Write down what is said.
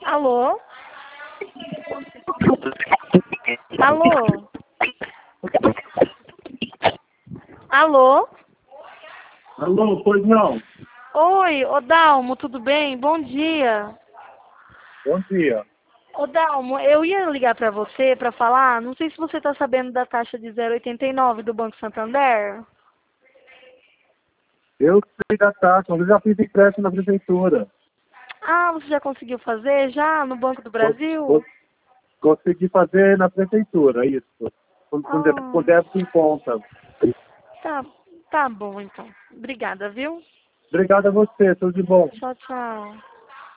Alô? Alô? Alô? Alô, pois não. Oi, ô Dalmo, tudo bem? Bom dia. Bom dia. Ô Dalmo, eu ia ligar pra você pra falar, não sei se você tá sabendo da taxa de 0,89 do Banco Santander. Eu sei da taxa, mas eu já fiz empréstimo na prefeitura. Ah, você já conseguiu fazer já no Banco do Co- Brasil? co- Consegui fazer na prefeitura, isso. Com Ah, débito em conta. tá, tá bom então. Obrigada, viu? Obrigado a você, tudo de bom. Tchau, tchau.